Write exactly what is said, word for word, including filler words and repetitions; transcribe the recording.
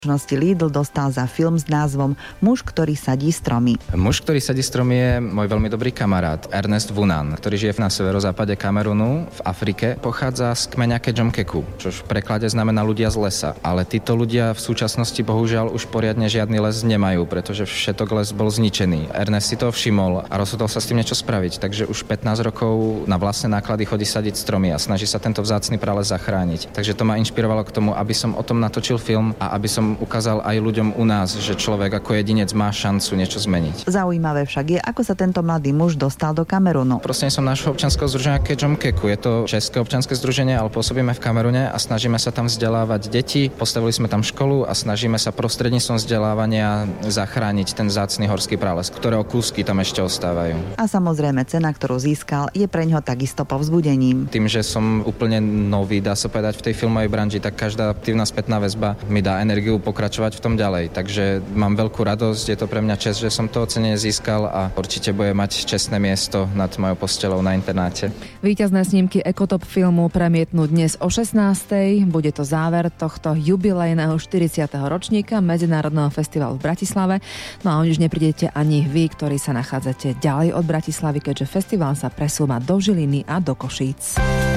Lidl dostal za film s názvom Muž, ktorý sadí stromy. Muž, ktorý sadí stromy je môj veľmi dobrý kamarát Ernest Vunan, ktorý žije na severozápade Kamerunu v Afrike. Pochádza z kmeňa Kedžomkeku, čo v preklade znamená ľudia z lesa. Ale títo ľudia v súčasnosti bohužiaľ už poriadne žiadny les nemajú, pretože všetok les bol zničený. Ernest si to všimol a rozhodol sa s tým niečo spraviť, takže už pätnásť rokov na vlastné náklady chodí sadiť stromy a snaží sa tento vzácny prales zachrániť. Takže to ma inšpirovalo k tomu, aby som o tom natočil film a aby som ukázal aj ľuďom u nás, že človek ako jedinec má šancu niečo zmeniť. Zaujímavé však je, ako sa tento mladý muž dostal do Kamerunu. Prostredníctvom nášho občianskeho združenia Kedžomkeku. Je to české občianske združenie, ale pôsobíme v Kamerune a snažíme sa tam vzdelávať deti. Postavili sme tam školu a snažíme sa prostredníctvom vzdelávania zachrániť ten vzácny horský prales, ktorého kúsky tam ešte ostávajú. A samozrejme cena, ktorú získal, je preňho takisto povzbudením. Tým, že som úplne nový, dá sa povedať, v tej filmovej branži, tak každá aktívna spätná väzba mi dá energiu pokračovať v tom ďalej. Takže mám veľkú radosť, je to pre mňa čest, že som to ocenenie získal a určite bude mať čestné miesto nad mojou postelou na internáte. Víťazné snímky Ekotop filmu premietnú dnes o šestnástej. Bude to záver tohto jubilejného štyridsiateho ročníka Medzinárodného festivalu v Bratislave. No a už neprídete ani vy, ktorí sa nachádzate ďalej od Bratislavy, keďže festival sa presúva do Žiliny a do Košíc.